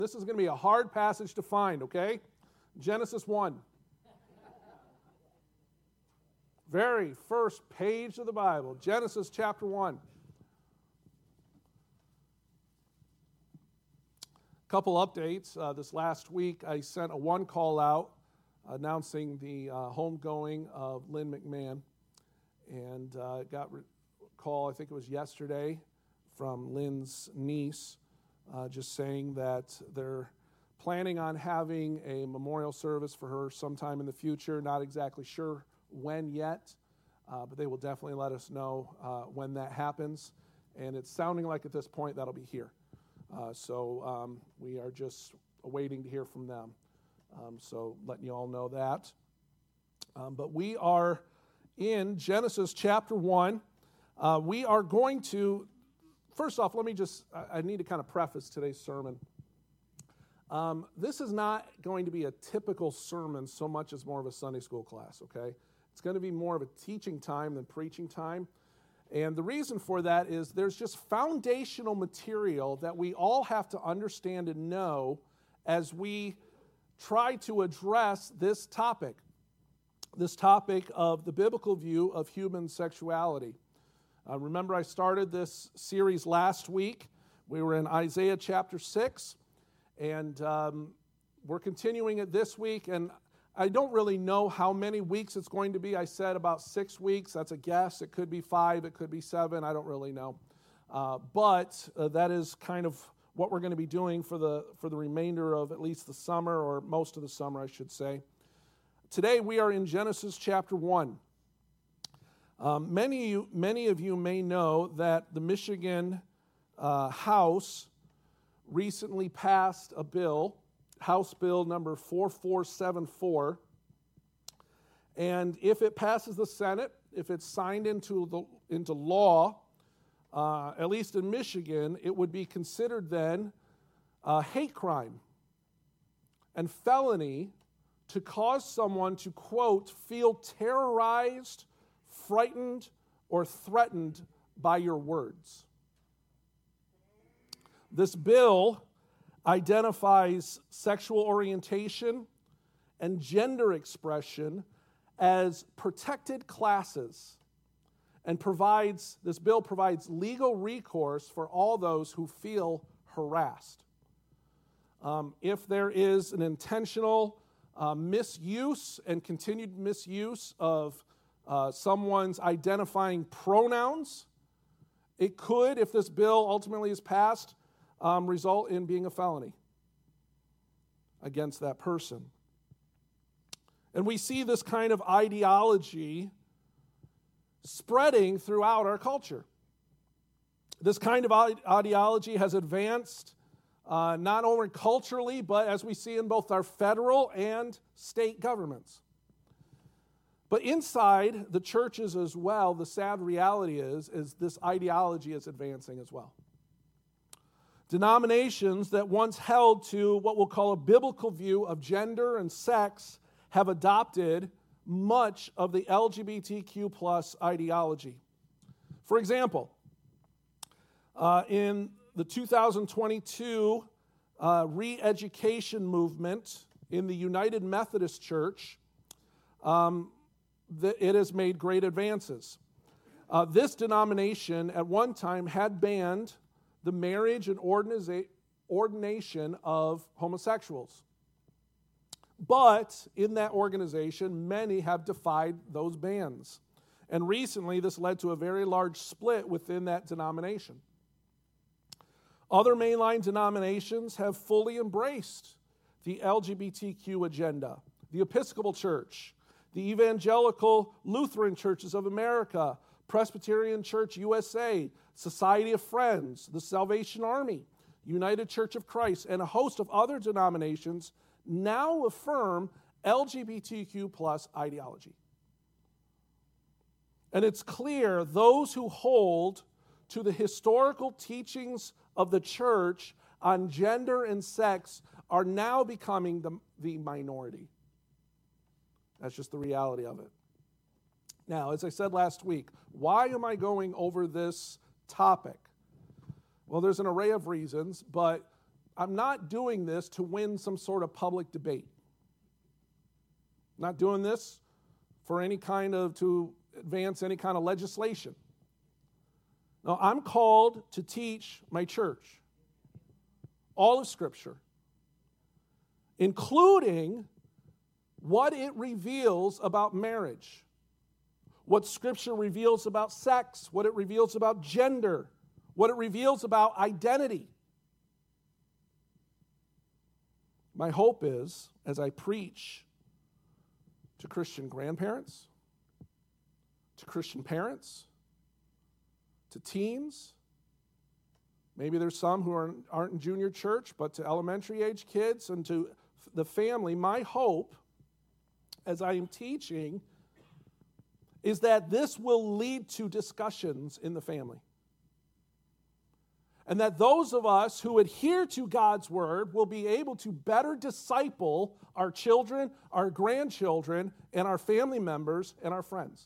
This is going to be a hard passage to find, okay? Genesis 1. Very first page of the Bible, Genesis chapter 1. Couple updates. This last week, I sent a one call out announcing the homegoing of Lynn McMahon. And got a call, I think it was yesterday, from Lynn's niece, just saying that they're planning on having a memorial service for her sometime in the future. Not exactly sure when yet, but they will definitely let us know when that happens. And it's sounding like at this point that'll be here. So we are just waiting to hear from them. So letting you all know that. But we are in Genesis chapter 1. We are going to, first off, I need to kind of preface today's sermon. This is not going to be a typical sermon so much as more of a Sunday school class, okay? It's going to be more of a teaching time than preaching time. And the reason for that is there's just foundational material that we all have to understand and know as we try to address this topic of the biblical view of human sexuality. Remember, I started this series last week. We were in Isaiah chapter 6, and we're continuing it this week. And I don't really know how many weeks it's going to be. I said about 6 weeks. That's a guess. It could be 5. It could be 7. I don't really know. But that is kind of what we're going to be doing for the remainder of at least the summer, or most of the summer, I should say. Today we are in Genesis chapter 1. Many of you may know that the Michigan House recently passed a bill, House Bill number 4474, and if it passes the Senate, if it's signed into law, at least in Michigan, it would be considered then a hate crime and felony to cause someone to, quote, feel terrorized, frightened, or threatened by your words. This bill identifies sexual orientation and gender expression as protected classes and this bill provides legal recourse for all those who feel harassed. If there is an intentional misuse and continued misuse of someone's identifying pronouns, it could, if this bill ultimately is passed, result in being a felony against that person. And we see this kind of ideology spreading throughout our culture. This kind of ideology has advanced not only culturally, but as we see in both our federal and state governments. But inside the churches as well, the sad reality is this ideology is advancing as well. Denominations that once held to what we'll call a biblical view of gender and sex have adopted much of the LGBTQ plus ideology. For example, in the 2022 re-education movement in the United Methodist Church, it has made great advances. This denomination at one time had banned the marriage and ordination of homosexuals. But in that organization, many have defied those bans. And recently, this led to a very large split within that denomination. Other mainline denominations have fully embraced the LGBTQ agenda. The Episcopal Church, the Evangelical Lutheran Churches of America, Presbyterian Church USA, Society of Friends, the Salvation Army, United Church of Christ, and a host of other denominations now affirm LGBTQ plus ideology. And it's clear those who hold to the historical teachings of the church on gender and sex are now becoming the minority. That's just the reality of it. Now, as I said last week, why am I going over this topic? Well, there's an array of reasons, but I'm not doing this to win some sort of public debate. I'm not doing this for to advance any kind of legislation. No, I'm called to teach my church all of Scripture, including what it reveals about marriage, what Scripture reveals about sex, what it reveals about gender, what it reveals about identity. My hope is, as I preach to Christian grandparents, to Christian parents, to teens, maybe there's some who aren't in junior church, but to elementary age kids and to the family, my hope as I am teaching is that this will lead to discussions in the family. And that those of us who adhere to God's word will be able to better disciple our children, our grandchildren, and our family members and our friends.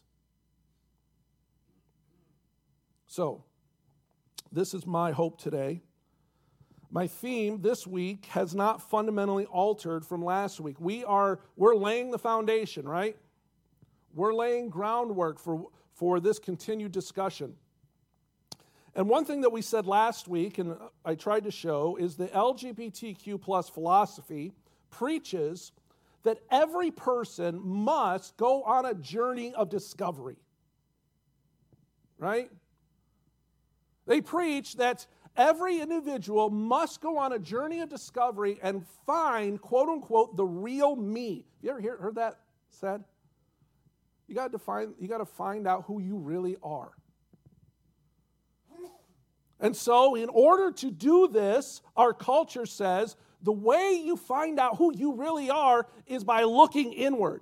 So, this is my hope today. My theme this week has not fundamentally altered from last week. We're laying the foundation, right? We're laying groundwork for this continued discussion. And one thing that we said last week, and I tried to show, is the LGBTQ plus philosophy preaches that every person must go on a journey of discovery. Right? They preach that every individual must go on a journey of discovery and find, quote unquote, the real me. You ever heard that said? You got to find out who you really are. And so, in order to do this, our culture says the way you find out who you really are is by looking inward.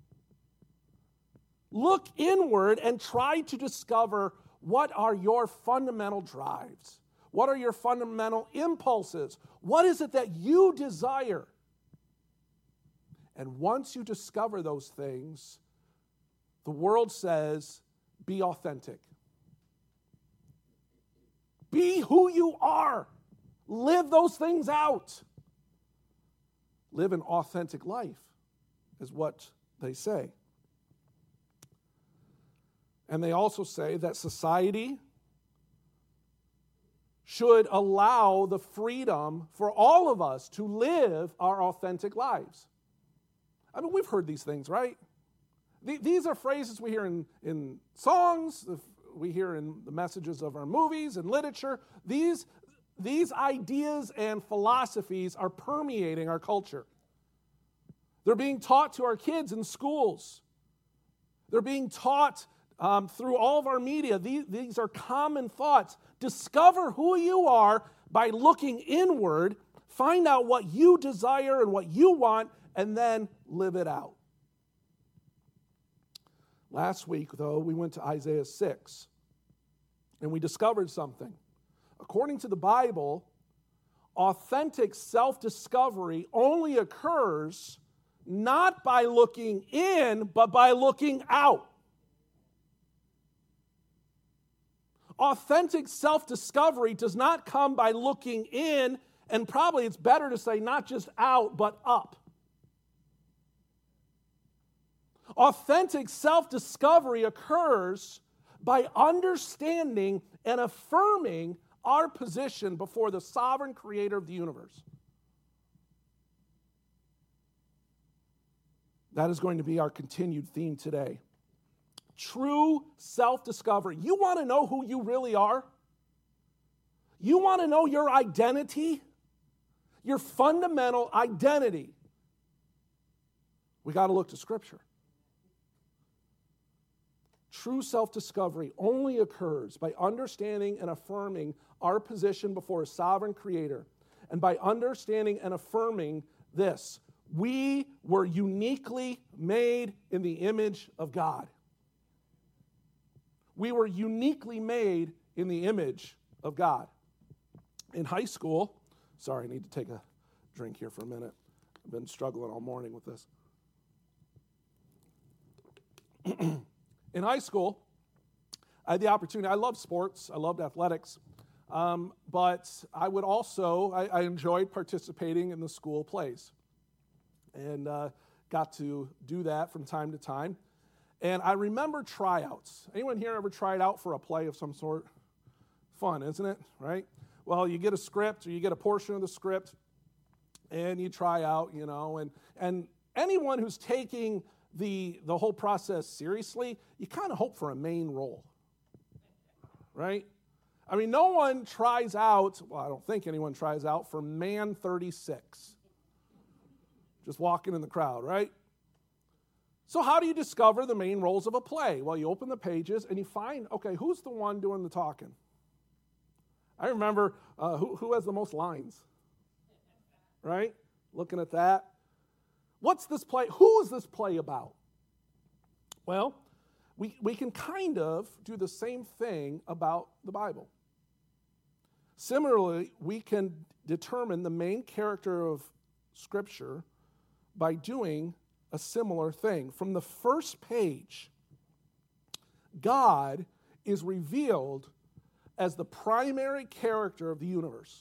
Look inward and try to discover what are your fundamental drives. What are your fundamental impulses? What is it that you desire? And once you discover those things, the world says, be authentic. Be who you are. Live those things out. Live an authentic life, is what they say. And they also say that society should allow the freedom for all of us to live our authentic lives. I mean, we've heard these things, right? These are phrases we hear in songs, we hear in the messages of our movies and literature. These ideas and philosophies are permeating our culture. They're being taught to our kids in schools. They're being taught through all of our media. These are common thoughts. Discover who you are by looking inward. Find out what you desire and what you want, and then live it out. Last week, though, we went to Isaiah 6, and we discovered something. According to the Bible, authentic self-discovery only occurs not by looking in, but by looking out. Authentic self-discovery does not come by looking in, and probably it's better to say not just out, but up. Authentic self-discovery occurs by understanding and affirming our position before the sovereign creator of the universe. That is going to be our continued theme today. True self-discovery. You want to know who you really are? You want to know your identity? Your fundamental identity? We got to look to Scripture. True self-discovery only occurs by understanding and affirming our position before a sovereign creator, and by understanding and affirming this: we were uniquely made in the image of God. We were uniquely made in the image of God. In high school, sorry, I need to take a drink here for a minute. I've been struggling all morning with this. In high school, I had the opportunity. I loved sports. I loved athletics. But I would also, I enjoyed participating in the school plays and got to do that from time to time. And I remember tryouts. Anyone here ever tried out for a play of some sort? Fun, isn't it? Right? Well, you get a script or you get a portion of the script and you try out, and anyone who's taking the whole process seriously, you kind of hope for a main role, right? I mean, no one tries out, well, I don't think anyone tries out for man 36. Just walking in the crowd, right? So how do you discover the main roles of a play? Well, you open the pages and you find, okay, who's the one doing the talking? I remember who has the most lines, right? Looking at that. What's this play? Who is this play about? Well, we can kind of do the same thing about the Bible. Similarly, we can determine the main character of Scripture by doing a similar thing. From the first page, God is revealed as the primary character of the universe.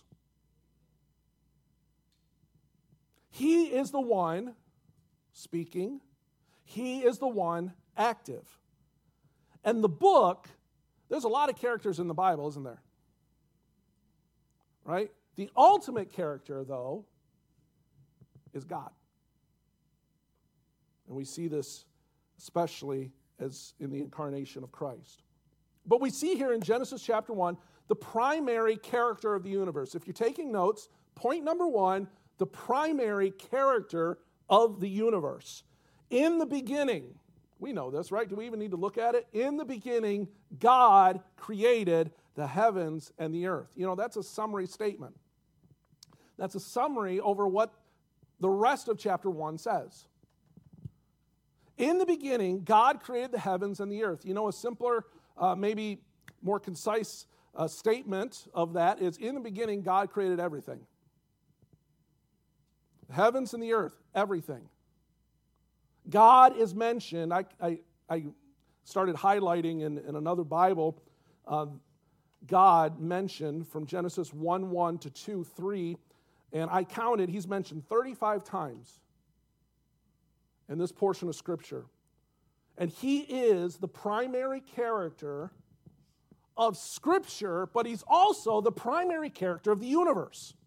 He is the one speaking. He is the one active. And the book, there's a lot of characters in the Bible, isn't there? Right? The ultimate character, though, is God. And we see this especially as in the incarnation of Christ. But we see here in Genesis chapter 1, the primary character of the universe. If you're taking notes, point number 1, the primary character of the universe. In the beginning, we know this, right? Do we even need to look at it? In the beginning, God created the heavens and the earth. That's a summary statement. That's a summary over what the rest of chapter 1 says. In the beginning, God created the heavens and the earth. A simpler, maybe more concise statement of that is, in the beginning, God created everything. The heavens and the earth, everything. God is mentioned. I started highlighting in another Bible, God mentioned from Genesis 1:1 to 2:3, and I counted, he's mentioned 35 times in this portion of Scripture. And he is the primary character of Scripture, but he's also the primary character of the universe.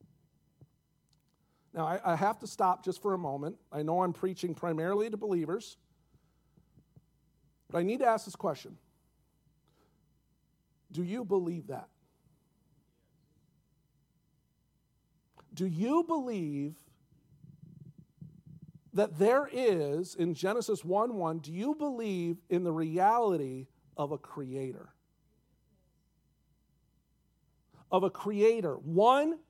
Now, I have to stop just for a moment. I know I'm preaching primarily to believers, but I need to ask this question. Do you believe that? Do you believe that there is, in Genesis 1:1, do you believe in the reality of a creator? Of a creator. One,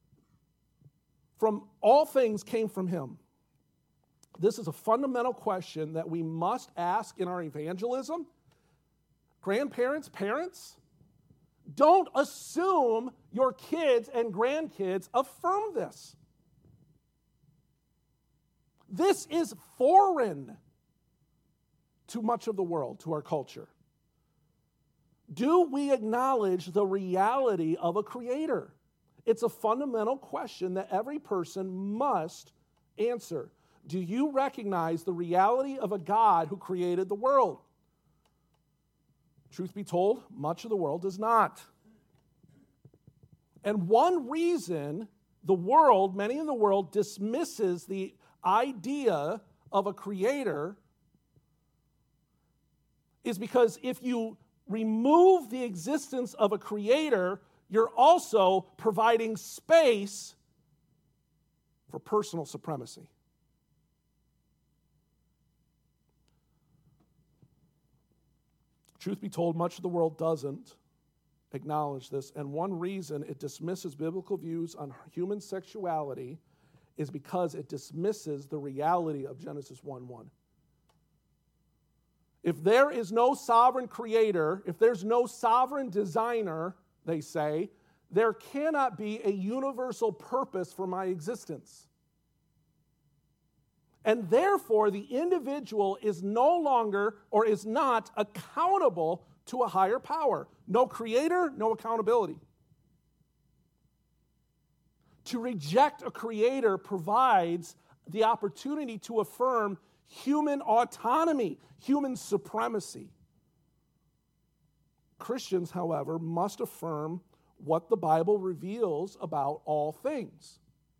from all things came from him. This is a fundamental question that we must ask in our evangelism. Grandparents, parents, don't assume your kids and grandkids affirm this. This is foreign to much of the world, to our culture. Do we acknowledge the reality of a creator? It's a fundamental question that every person must answer. Do you recognize the reality of a God who created the world? Truth be told, much of the world does not. And one reason many in the world dismisses the idea of a creator is because if you remove the existence of a creator, you're also providing space for personal supremacy. Truth be told, much of the world doesn't acknowledge this, and one reason it dismisses biblical views on human sexuality is because it dismisses the reality of Genesis 1:1. If there is no sovereign creator, if there's no sovereign designer, they say, there cannot be a universal purpose for my existence. And therefore, the individual is no longer or is not accountable to a higher power. No creator, no accountability. To reject a creator provides the opportunity to affirm human autonomy, human supremacy. Christians, however, must affirm what the Bible reveals about all things.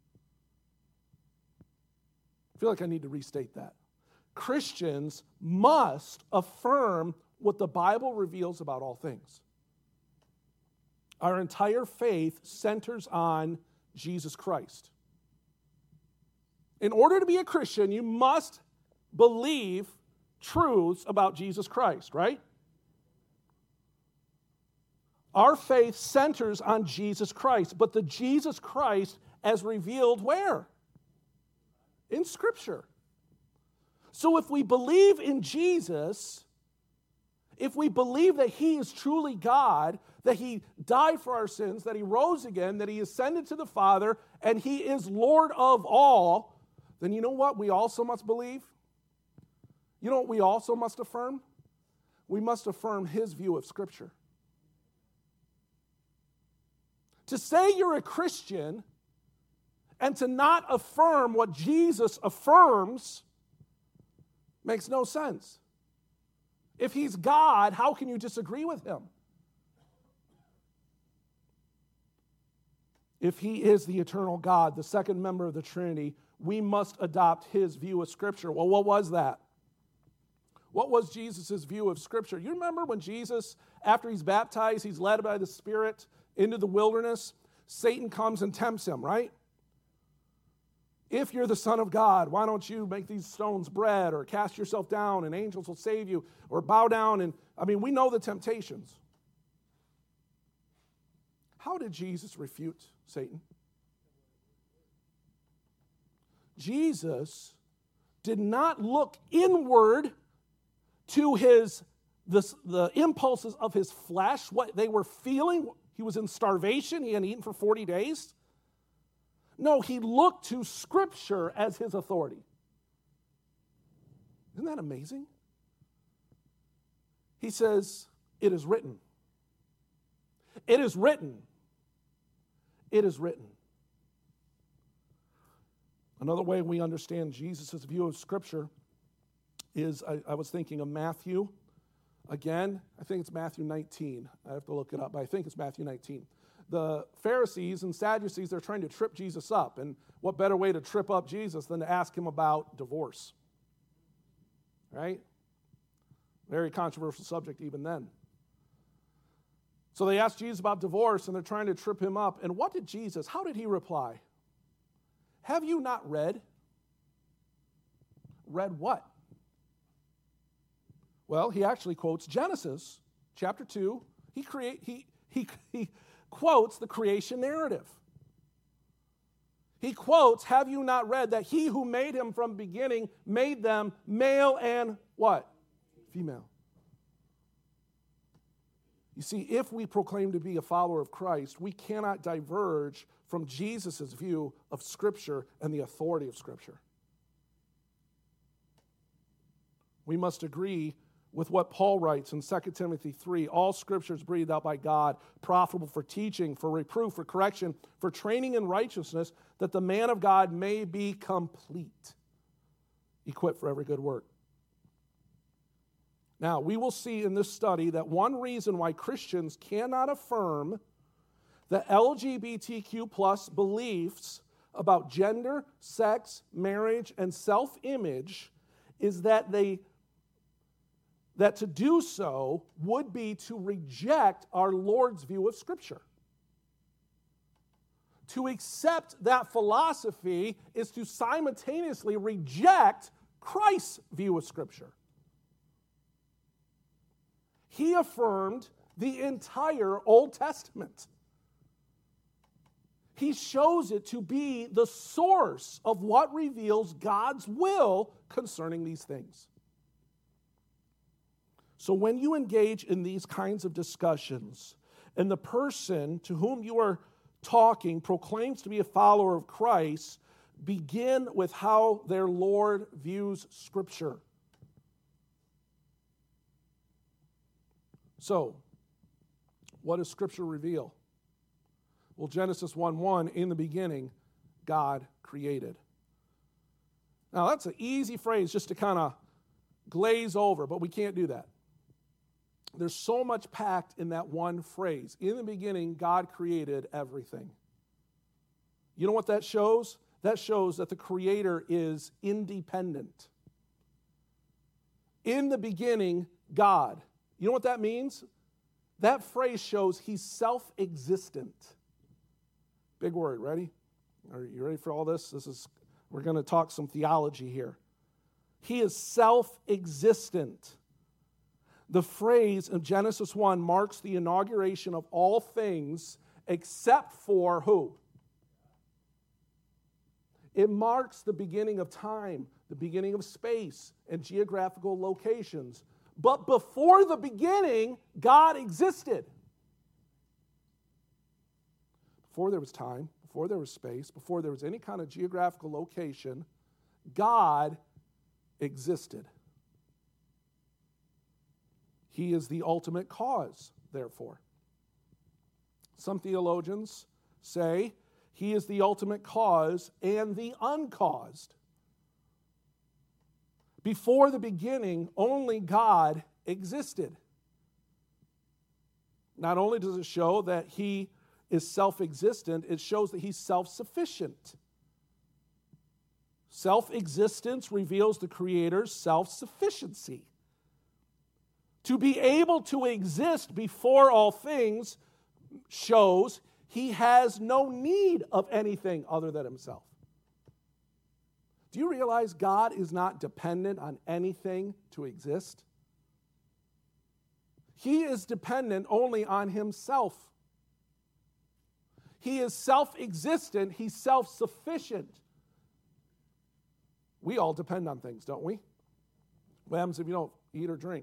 I feel like I need to restate that. Christians must affirm what the Bible reveals about all things. Our entire faith centers on Jesus Christ. In order to be a Christian, you must believe truths about Jesus Christ, right? Our faith centers on Jesus Christ, but the Jesus Christ as revealed where? In Scripture. So if we believe in Jesus, if we believe that He is truly God, that He died for our sins, that He rose again, that He ascended to the Father, and He is Lord of all, then you know what we also must believe? You know what we also must affirm? We must affirm His view of Scripture. To say you're a Christian and to not affirm what Jesus affirms makes no sense. If He's God, how can you disagree with Him? If He is the eternal God, the second member of the Trinity, we must adopt His view of Scripture. Well, what was that? What was Jesus' view of Scripture? You remember when Jesus, after He's baptized, He's led by the Spirit into the wilderness, Satan comes and tempts Him, right? If you're the Son of God, why don't you make these stones bread, or cast yourself down and angels will save you, or bow down and, we know the temptations. How did Jesus refute Satan? Jesus did not look inward to the impulses of His flesh, what they were feeling. He was in starvation. He hadn't eaten for 40 days. No, He looked to Scripture as His authority. Isn't that amazing? He says, it is written. It is written. It is written. Another way we understand Jesus' view of Scripture is, I was thinking of Matthew. Again, I think it's Matthew 19. I have to look it up, but I think it's Matthew 19. The Pharisees and Sadducees, they're trying to trip Jesus up. And what better way to trip up Jesus than to ask Him about divorce? Right? Very controversial subject even then. So they asked Jesus about divorce, and they're trying to trip Him up. And what did Jesus, how did He reply? Have you not read? Read what? Well, He actually quotes Genesis chapter 2. He quotes the creation narrative. He quotes, have you not read that He who made him from beginning made them male and what? Female. You see, if we proclaim to be a follower of Christ, we cannot diverge from Jesus' view of Scripture and the authority of Scripture. We must agree with what Paul writes in 2 Timothy 3, all Scripture is breathed out by God, profitable for teaching, for reproof, for correction, for training in righteousness, that the man of God may be complete, equipped for every good work. Now, we will see in this study that one reason why Christians cannot affirm that LGBTQ plus beliefs about gender, sex, marriage, and self-image is that to do so would be to reject our Lord's view of Scripture. To accept that philosophy is to simultaneously reject Christ's view of Scripture. He affirmed the entire Old Testament. He shows it to be the source of what reveals God's will concerning these things. So when you engage in these kinds of discussions, and the person to whom you are talking proclaims to be a follower of Christ, begin with how their Lord views Scripture. So, what does Scripture reveal? Well, Genesis 1:1, in the beginning, God created. Now, that's an easy phrase just to kind of glaze over, but we can't do that. There's so much packed in that one phrase. In the beginning, God created everything. You know what that shows? That shows that the Creator is independent. In the beginning, God. You know what that means? That phrase shows he's self-existent. Big word, ready? Are you ready for all this? We're going to talk some theology here. He is self-existent. The phrase in Genesis 1 marks the inauguration of all things except for who? It marks the beginning of time, the beginning of space and geographical locations. But before the beginning, God existed. Before there was time, before there was space, before there was any kind of geographical location, God existed. He is the ultimate cause, therefore. Some theologians say he is the ultimate cause and the uncaused. Before the beginning, only God existed. Not only does it show that he is self-existent, it shows that he's self-sufficient. Self-existence reveals the Creator's self-sufficiency. To be able to exist before all things shows he has no need of anything other than himself. Do you realize God is not dependent on anything to exist? He is dependent only on himself. He is self-existent. He's self-sufficient. We all depend on things, don't we? What happens if you don't eat or drink?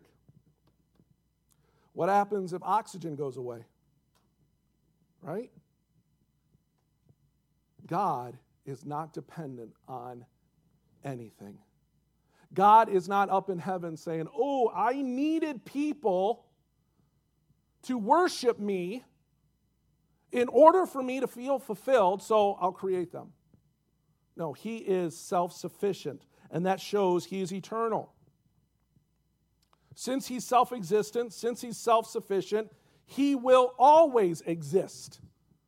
What happens if oxygen goes away? Right? God is not dependent on anything. God is not up in heaven saying, oh, I needed people to worship me in order for me to feel fulfilled, so I'll create them. No, he is self-sufficient, and that shows he is eternal. Since he's self-existent, since he's self-sufficient, he will always exist.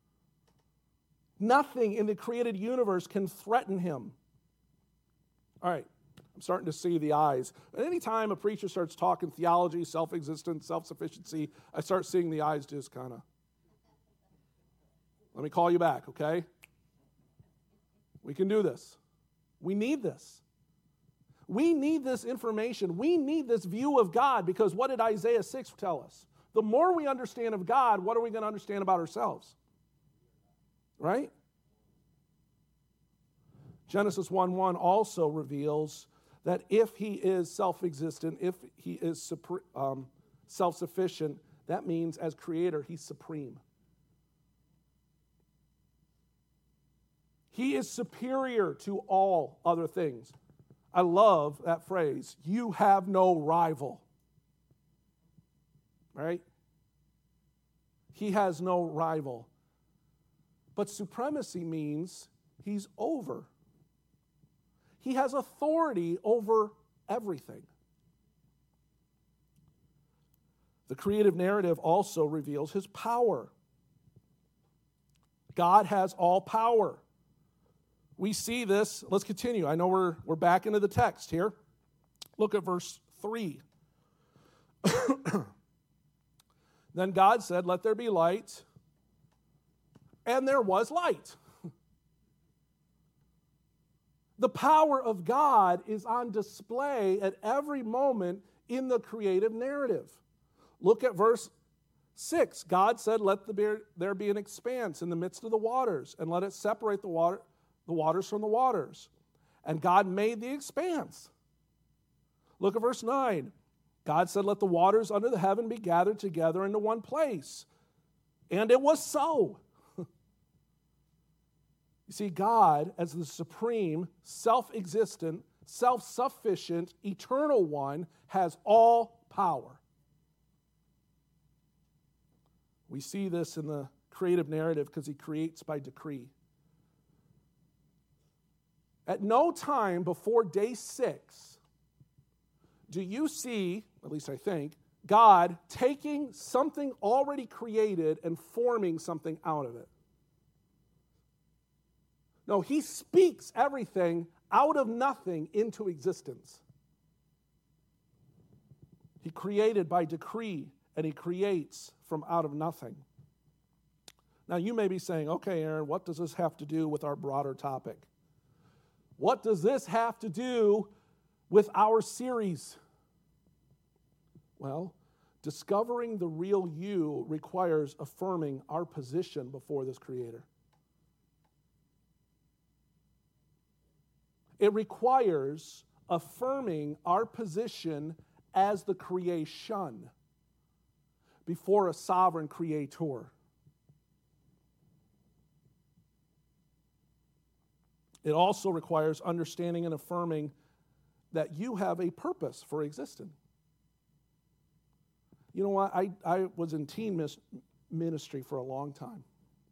Nothing in the created universe can threaten him. All right, I'm starting to see the eyes. But anytime a preacher starts talking theology, self-existence, self-sufficiency, I start seeing the eyes just kind of. Let me call you back, okay? We can do this. We need this. We need this information. We need this view of God, because what did Isaiah 6 tell us? The more we understand of God, what are we going to understand about ourselves? Right? Genesis 1:1 also reveals that if he is self-existent, if he is self-sufficient, that means as creator, he's supreme. He is superior to all other things. I love that phrase, you have no rival. Right? He has no rival. But supremacy means he's over. He has authority over everything. The creative narrative also reveals his power. God has all power. We see this. Let's continue. I know we're back into the text here. Look at verse 3. Then God said, let there be light. And there was light. The power of God is on display at every moment in the creative narrative. Look at verse 6. God said, let there be an expanse in the midst of the waters, and let it separate the waters from the waters. And God made the expanse. Look at verse 9. God said, let the waters under the heaven be gathered together into one place. And it was so. You see, God, as the supreme, self-existent, self-sufficient, eternal one, has all power. We see this in the creative narrative because he creates by decree. At no time before day 6 do you see, at least I think, God taking something already created and forming something out of it. No, he speaks everything out of nothing into existence. He created by decree, and he creates from out of nothing. Now, you may be saying, okay, Aaron, what does this have to do with our broader topic? What does this have to do with our series? Well, discovering the real you requires affirming our position before this Creator. It requires affirming our position as the creation before a sovereign creator. It also requires understanding and affirming that you have a purpose for existing. You know what? I was in teen ministry for a long time.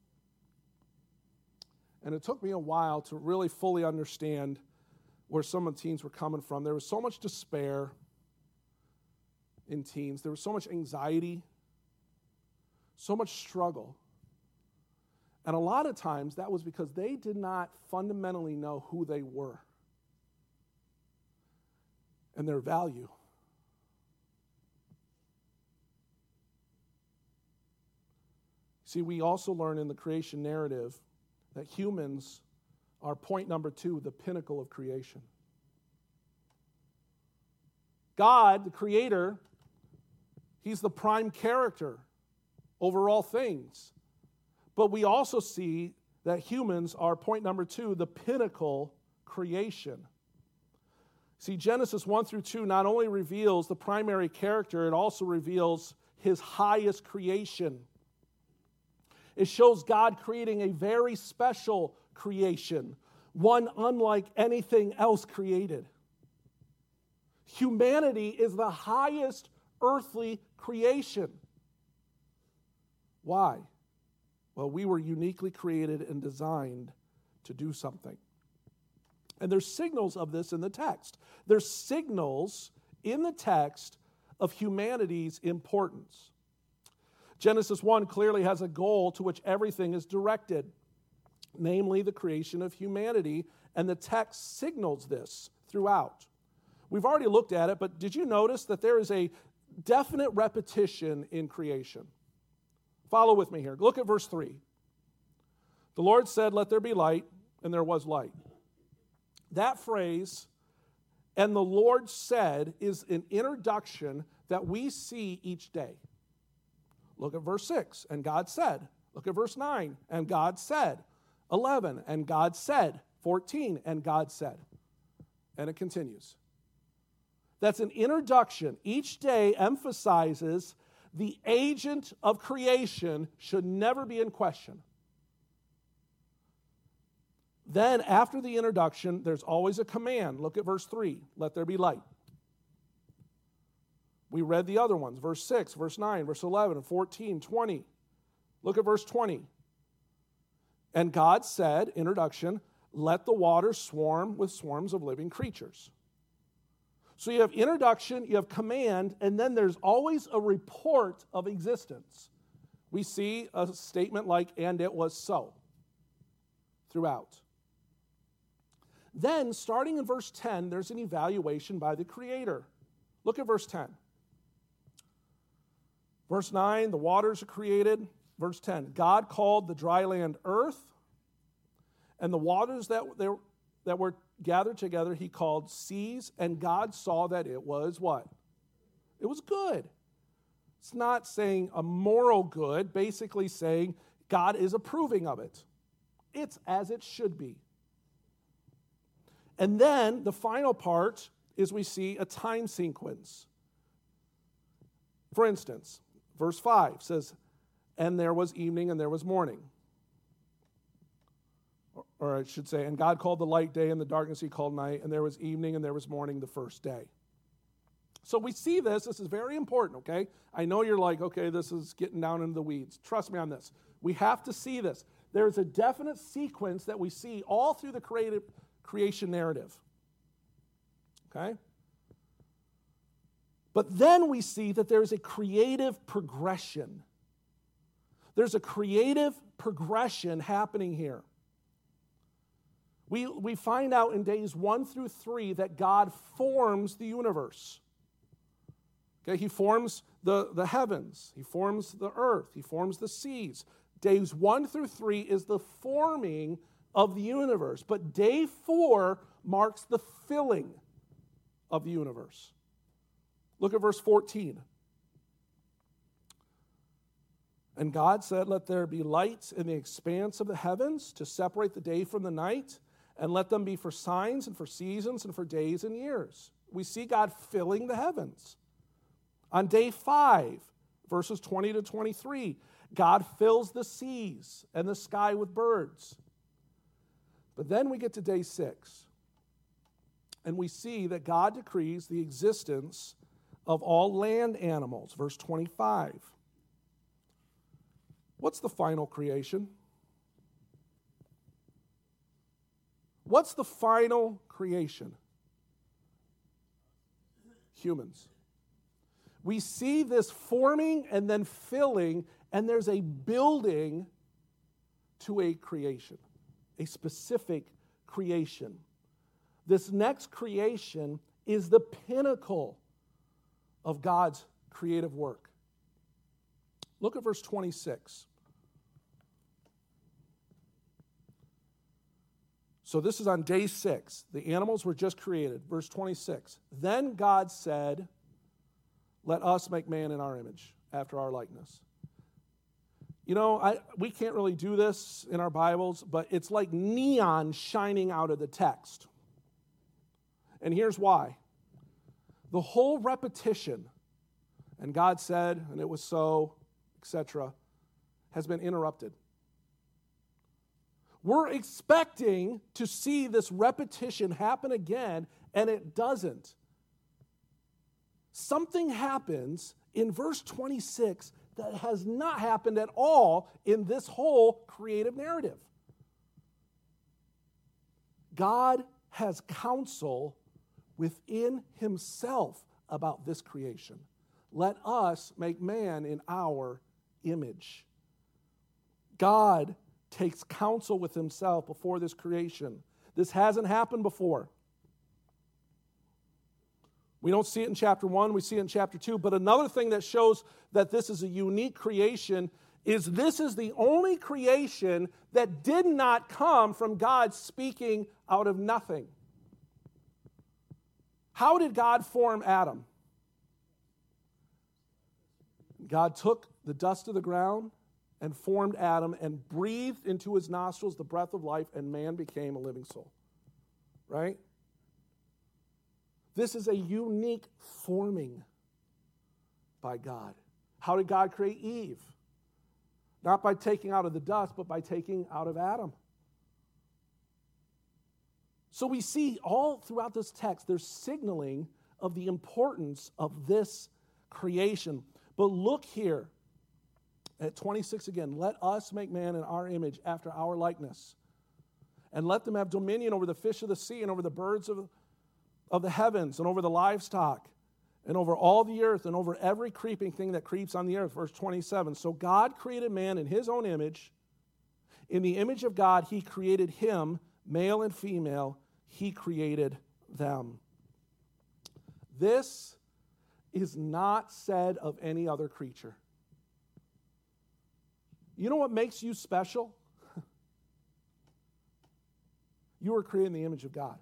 And it took me a while to really fully understand where some of the teens were coming from. There was so much despair in teens. There was so much anxiety, so much struggle. And a lot of times that was because they did not fundamentally know who they were and their value. See, we also learn in the creation narrative that humans are, point number 2, the pinnacle of creation. God, the Creator, He's the prime character over all things. But we also see that humans are, point number 2, the pinnacle creation. See, Genesis 1 through 2 not only reveals the primary character, it also reveals His highest creation. It shows God creating a very special creation, one unlike anything else created. Humanity is the highest earthly creation. Why? Well, we were uniquely created and designed to do something. And there's signals of this in the text. There's signals in the text of humanity's importance. Genesis 1 clearly has a goal to which everything is directed, namely the creation of humanity, and the text signals this throughout. We've already looked at it, but did you notice that there is a definite repetition in creation? Follow with me here. Look at verse 3. The Lord said, "Let there be light," and there was light. That phrase, "and the Lord said," is an introduction that we see each day. Look at verse 6, and God said. Look at verse 9, and God said. 11, and God said. 14, and God said. And it continues. That's an introduction. Each day emphasizes the agent of creation should never be in question. Then, after the introduction, there's always a command. Look at verse 3. Let there be light. We read the other ones. Verse 6, verse 9, verse 11, 14, 20. Look at verse 20. And God said, introduction, let the waters swarm with swarms of living creatures. So you have introduction, you have command, and then there's always a report of existence. We see a statement like, and it was so, throughout. Then, starting in verse 10, there's an evaluation by the Creator. Look at verse 10. Verse 9, the waters are created. Verse 10, God called the dry land earth, and the waters that were gathered together he called seas, and God saw that it was what? It was good. It's not saying a moral good, basically saying God is approving of it. It's as it should be. And then the final part is we see a time sequence. For instance, verse 5 says, and there was evening and there was morning. Or I should say, and God called the light day and the darkness he called night, and there was evening and there was morning the first day. So we see this. This is very important, okay? I know you're like, okay, this is getting down into the weeds. Trust me on this. We have to see this. There's a definite sequence that we see all through the creation narrative, okay? But then we see that there's a creative progression. There's a creative progression happening here. We find out in days 1 through 3 that God forms the universe. Okay, he forms the heavens. He forms the earth. He forms the seas. Days 1 through 3 is the forming of the universe. But day 4 marks the filling of the universe. Look at verse 14. And God said, let there be lights in the expanse of the heavens to separate the day from the night, and let them be for signs and for seasons and for days and years. We see God filling the heavens. On day 5, verses 20 to 23, God fills the seas and the sky with birds. But then we get to day 6, and we see that God decrees the existence of all land animals. Verse 25. What's the final creation? What's the final creation? Humans. We see this forming and then filling, and there's a building to a creation, a specific creation. This next creation is the pinnacle of God's creative work. Look at verse 26. So this is on day 6. The animals were just created. Verse 26. Then God said, let us make man in our image, after our likeness. You know, we can't really do this in our Bibles, but it's like neon shining out of the text. And here's why. The whole repetition, and God said, and it was so, etc., has been interrupted. We're expecting to see this repetition happen again, and it doesn't. Something happens in verse 26 that has not happened at all in this whole creative narrative. God has counsel within himself about this creation. Let us make man in our image. God takes counsel with himself before this creation. This hasn't happened before. We don't see it in chapter 1, we see it in chapter 2. But another thing that shows that this is a unique creation is this is the only creation that did not come from God speaking out of nothing. How did God form Adam? God took the dust of the ground and formed Adam and breathed into his nostrils the breath of life, and man became a living soul. Right? This is a unique forming by God. How did God create Eve? Not by taking out of the dust, but by taking out of Adam. So we see all throughout this text, there's signaling of the importance of this creation. But look here at 26 again. Let us make man in our image after our likeness. And let them have dominion over the fish of the sea and over the birds of the heavens and over the livestock and over all the earth and over every creeping thing that creeps on the earth. Verse 27. So God created man in his own image. In the image of God, he created him, male and female. He created them. This is not said of any other creature. You know what makes you special? You were created in the image of God.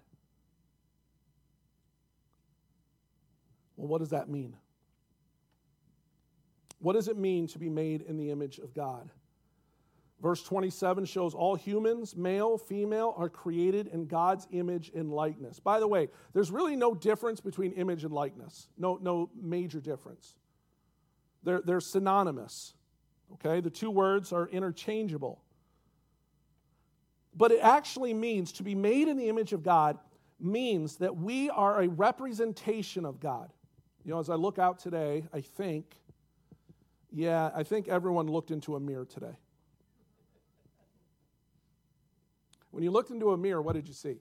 Well, what does that mean? What does it mean to be made in the image of God? Verse 27 shows all humans, male, female, are created in God's image and likeness. By the way, there's really no difference between image and likeness. No major difference. They're synonymous. Okay? The two words are interchangeable. But it actually means to be made in the image of God means that we are a representation of God. You know, as I look out today, I think everyone looked into a mirror today. When you looked into a mirror, what did you see?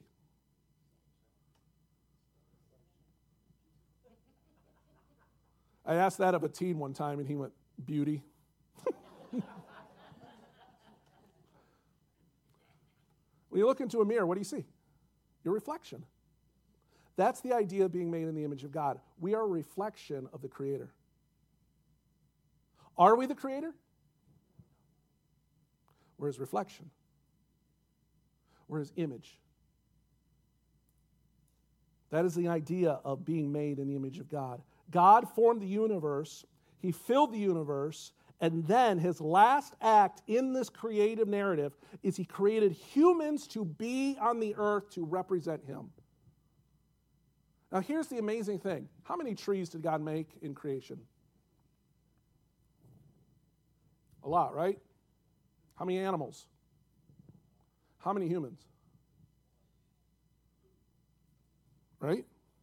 I asked that of a teen one time, and he went, beauty. When you look into a mirror, what do you see? Your reflection. That's the idea of being made in the image of God. We are a reflection of the Creator. Are we the Creator? We're His reflection. We're His image. That is the idea of being made in the image of God. God formed the universe, He filled the universe, and then His last act in this creative narrative is He created humans to be on the earth to represent Him. Now here's the amazing thing. How many trees did God make in creation? A lot, right? How many animals? How many humans? Right?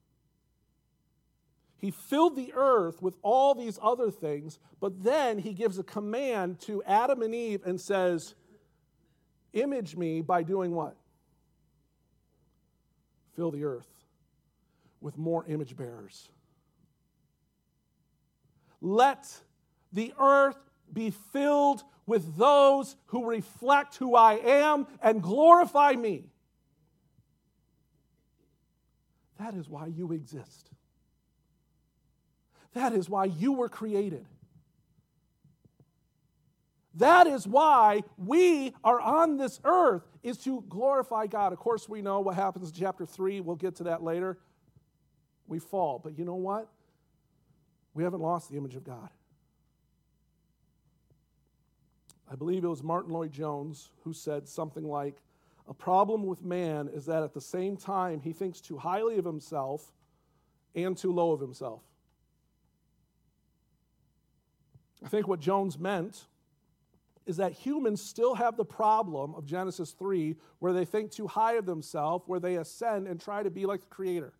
He filled the earth with all these other things, but then He gives a command to Adam and Eve and says, image me by doing what? Fill the earth with more image bearers. Let the earth be filled with those who reflect who I am and glorify me. That is why you exist. That is why you were created. That is why we are on this earth, is to glorify God. Of course, we know what happens in chapter 3. We'll get to that later. We fall. But you know what? We haven't lost the image of God. I believe it was Martin Lloyd-Jones who said something like, a problem with man is that at the same time he thinks too highly of himself and too low of himself. I think what Jones meant is that humans still have the problem of Genesis 3 where they think too high of themselves, where they ascend and try to be like the Creator.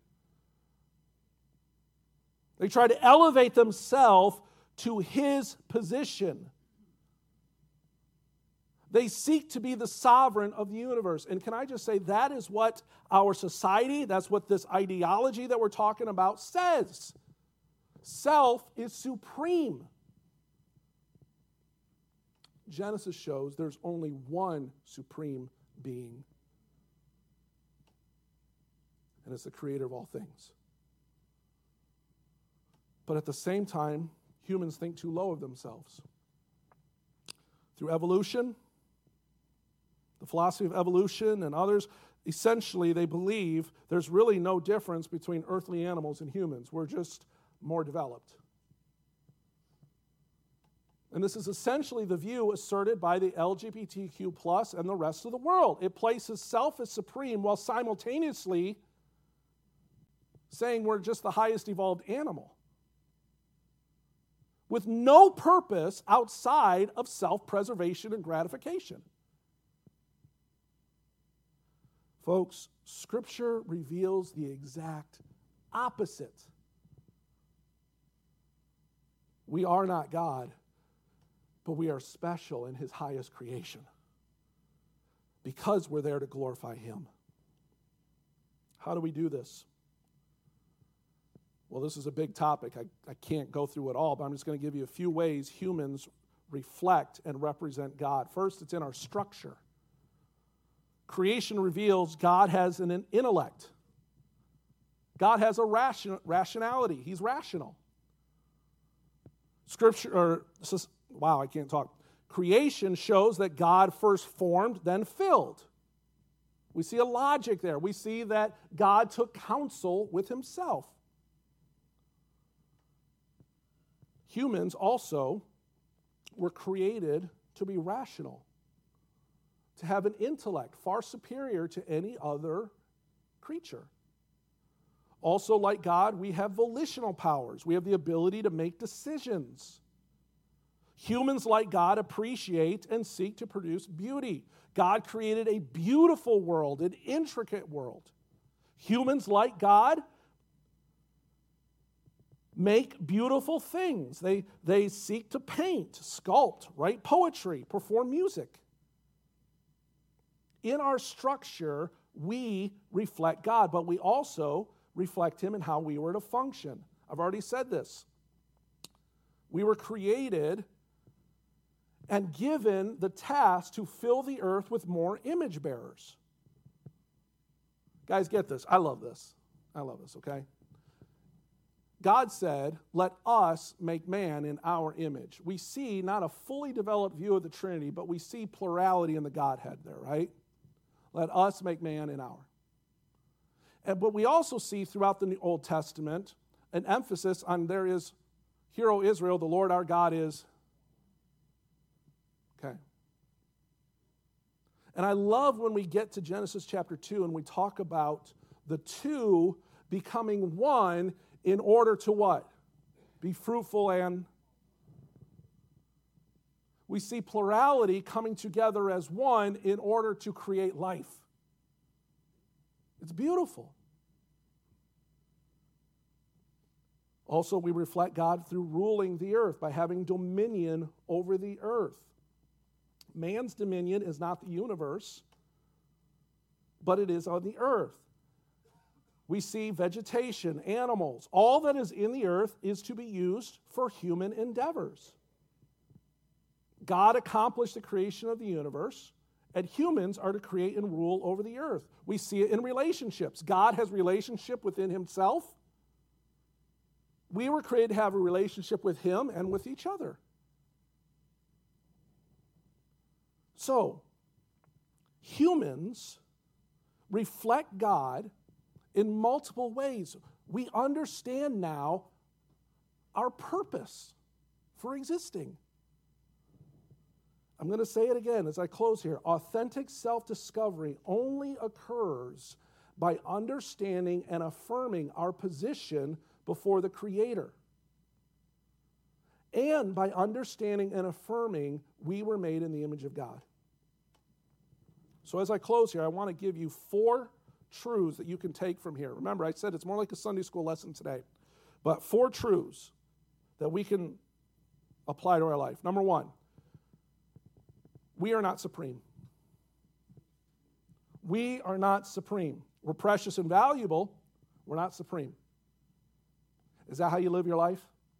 They try to elevate themselves to His position. They seek to be the sovereign of the universe. And can I just say, that is what our society, that's what this ideology that we're talking about says. Self is supreme. Genesis shows there's only one supreme being. And it's the Creator of all things. But at the same time, humans think too low of themselves. Through evolution, the philosophy of evolution and others, essentially they believe there's really no difference between earthly animals and humans. We're just more developed. And this is essentially the view asserted by the LGBTQ plus and the rest of the world. It places self as supreme while simultaneously saying we're just the highest evolved animal, with no purpose outside of self-preservation and gratification. Folks, Scripture reveals the exact opposite. We are not God, but we are special in His highest creation because we're there to glorify Him. How do we do this? Well, this is a big topic. I can't go through it all, but I'm just going to give you a few ways humans reflect and represent God. First, it's in our structure. Creation reveals God has an intellect. God has a rationality. He's rational. Creation shows that God first formed, then filled. We see a logic there. We see that God took counsel with Himself. Humans also were created to be rational, to have an intellect far superior to any other creature. Also, like God, we have volitional powers. We have the ability to make decisions. Humans, like God, appreciate and seek to produce beauty. God created a beautiful world, an intricate world. Humans, like God, make beautiful things. They seek to paint, sculpt, write poetry, perform music. In our structure, we reflect God, but we also reflect Him in how we were to function. I've already said this. We were created and given the task to fill the earth with more image bearers. Guys, get this. I love this. Okay? God said, let us make man in our image. We see not a fully developed view of the Trinity, but we see plurality in the Godhead there, right? Let us make man in our. But we also see throughout the Old Testament an emphasis on there is, Hear, O Israel, the Lord our God is. Okay. And I love when we get to Genesis chapter 2 and we talk about the two becoming one in order to what? Be fruitful and... We see plurality coming together as one in order to create life. It's beautiful. Also, we reflect God through ruling the earth by having dominion over the earth. Man's dominion is not the universe, but it is on the earth. We see vegetation, animals, all that is in the earth is to be used for human endeavors. God accomplished the creation of the universe, and humans are to create and rule over the earth. We see it in relationships. God has relationship within Himself. We were created to have a relationship with Him and with each other. So, humans reflect God in multiple ways. We understand now our purpose for existing. I'm going to say it again as I close here. Authentic self-discovery only occurs by understanding and affirming our position before the Creator. And by understanding and affirming we were made in the image of God. So as I close here, I want to give you 4 truths that you can take from here. Remember, I said it's more like a Sunday school lesson today. But 4 truths that we can apply to our life. Number 1, we are not supreme. We are not supreme. We're precious and valuable. We're not supreme. Is that how you live your life?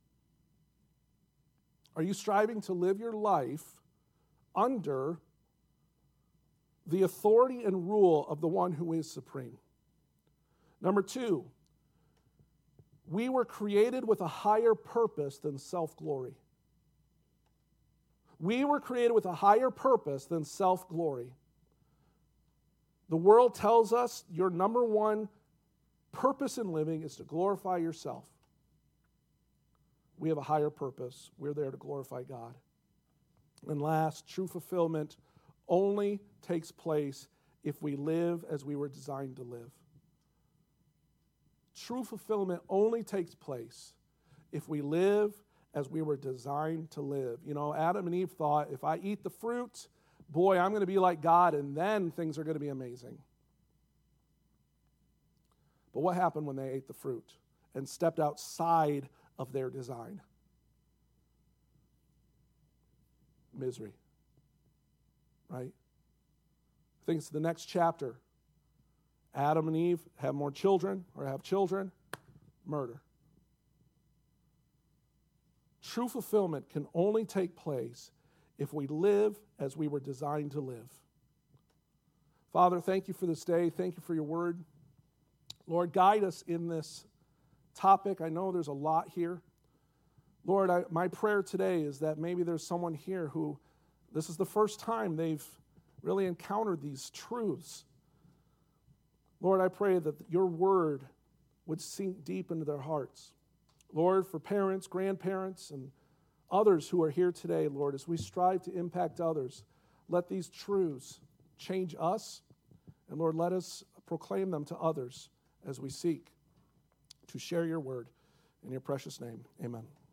Are you striving to live your life under the authority and rule of the one who is supreme? Number 2, we were created with a higher purpose than self-glory. We were created with a higher purpose than self-glory. The world tells us your number 1 purpose in living is to glorify yourself. We have a higher purpose. We're there to glorify God. And last, true fulfillment only takes place if we live as we were designed to live. True fulfillment only takes place if we live as we were designed to live. You know, Adam and Eve thought, if I eat the fruit, boy, I'm going to be like God, and then things are going to be amazing. But what happened when they ate the fruit and stepped outside of their design? Misery. Right? I think it's the next chapter. Adam and Eve have more children, or have children, murder. True fulfillment can only take place if we live as we were designed to live. Father, thank you for this day. Thank you for your word. Lord, guide us in this topic. I know there's a lot here. Lord, my prayer today is that maybe there's someone here who this is the first time they've really encountered these truths. Lord, I pray that your word would sink deep into their hearts. Lord, for parents, grandparents, and others who are here today, Lord, as we strive to impact others, let these truths change us, and Lord, let us proclaim them to others as we seek to share your word. In your precious name, amen.